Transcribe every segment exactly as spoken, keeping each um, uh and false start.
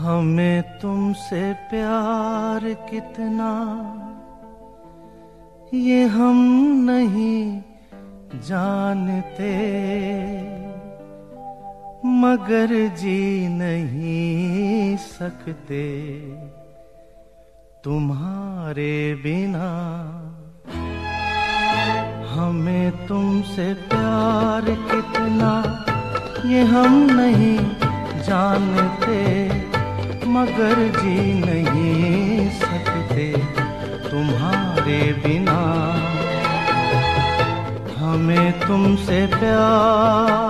हमें तुमसे प्यार कितना ये हम नहीं जानते, मगर जी नहीं सकते तुम्हारे बिना। हमें तुमसे प्यार कितना ये हम नहीं जानते, मगर जी नहीं सकते तुम्हारे बिना। हमें तुमसे प्यार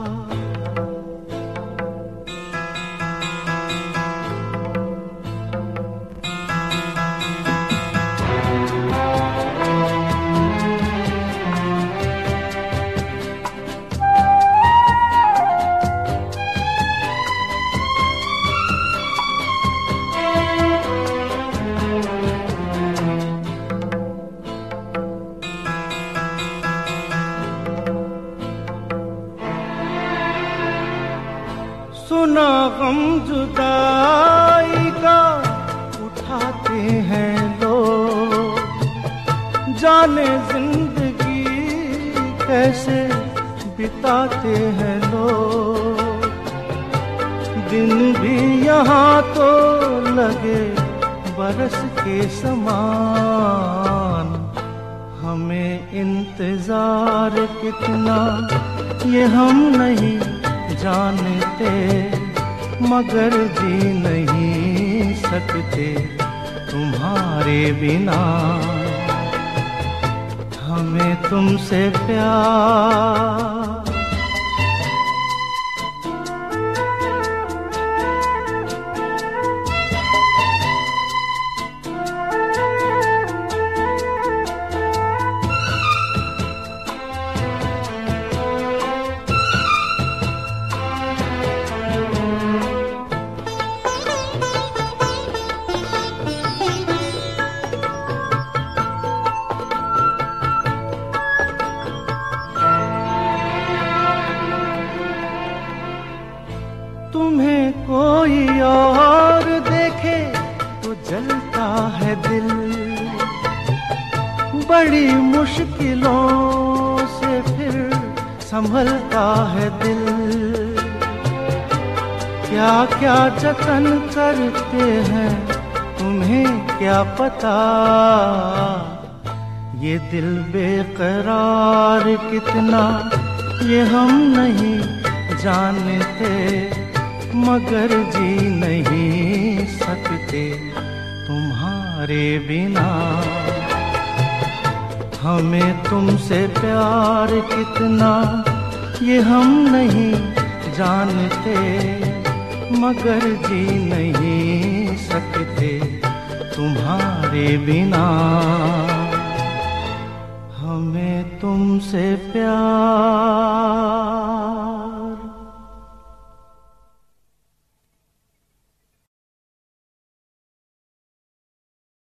सुना गम जुदाई का उठाते हैं लोग, जाने जिंदगी कैसे बिताते हैं लोग। दिन भी यहाँ तो लगे बरस के समान, हमें इंतजार कितना ये हम नहीं जानते, मगर जी नहीं सकते तुम्हारे बिना। हमें तुमसे प्यार तुम्हें कोई और देखे तो जलता है दिल, बड़ी मुश्किलों से फिर संभलता है दिल। क्या क्या जतन करते हैं तुम्हें क्या पता, ये दिल बेकरार कितना ये हम नहीं जानते, मगर जी नहीं सकते तुम्हारे बिना। हमें तुमसे प्यार कितना ये हम नहीं जानते, मगर जी नहीं सकते तुम्हारे बिना। हमें तुमसे प्यार